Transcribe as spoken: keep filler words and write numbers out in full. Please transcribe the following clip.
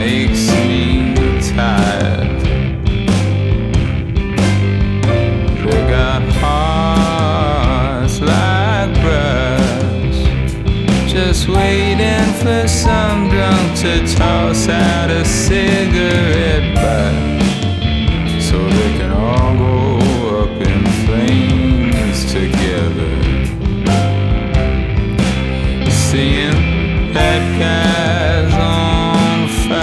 makes me tired. They got hearts like brass, just waiting for some drunk to toss out a cigarette butt so they can all